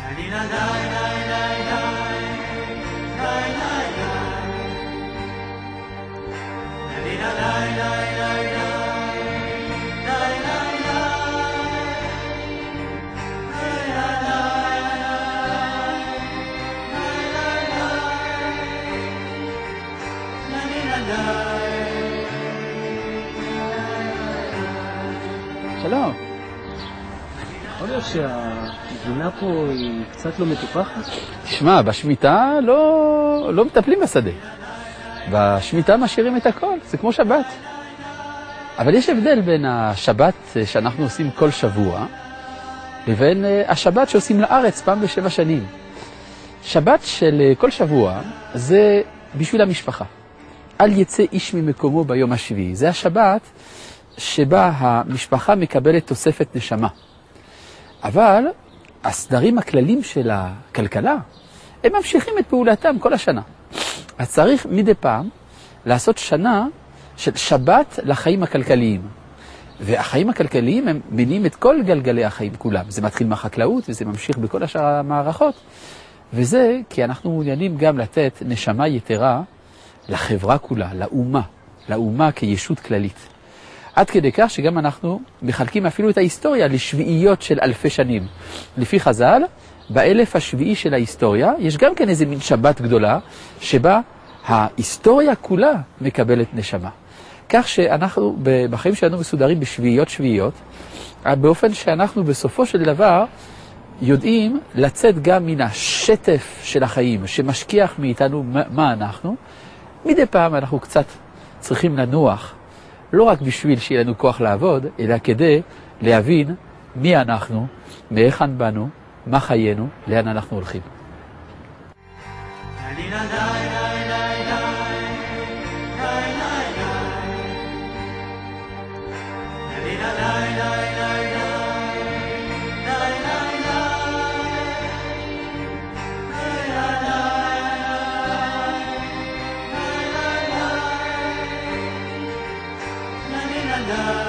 שלום. יכול להיות שהגינה פה היא קצת לא מטופחת? תשמע, בשמיטה לא מטפלים בשדה. בשמיטה משאירים את הכל, זה כמו שבת. אבל יש הבדל בין השבת שאנחנו עושים כל שבוע, לבין השבת שעושים לארץ פעם ב7 שנים. שבת של כל שבוע זה בשביל המשפחה. אל יצא איש ממקומו ביום השביעי. זה השבת שבה המשפחה מקבלת תוספת נשמה. אבל הסדרים הכללים של הכלכלה, הם ממשיכים את פעולתם כל השנה. אז צריך מדי פעם לעשות שנה של שבת לחיים הכלכליים. והחיים הכלכליים הם מניעים את כל גלגלי החיים כולם. זה מתחיל מהחקלאות וזה ממשיך בכל השאר המערכות. וזה כי אנחנו מעוניינים גם לתת נשמה יתרה לחברה כולה, לאומה כישות כללית. עד כדי כך שגם אנחנו מחלקים אפילו את ההיסטוריה לשביעיות של אלפי שנים. לפי חז"ל, באלף השביעי של ההיסטוריה, יש גם כן איזה מין שבת גדולה, שבה ההיסטוריה כולה מקבלת נשמה. כך שאנחנו בחיים שלנו מסודרים בשביעיות, באופן שאנחנו בסופו של דבר יודעים לצאת גם מן השטף של החיים, שמשכיח מאיתנו מה אנחנו. מדי פעם אנחנו קצת צריכים לנוח, לא רק בשביל שיהיה לנו כוח לעבוד, אלא כדי להבין מי אנחנו, מאיכן באנו, מה חיינו, לאן אנחנו הולכים. la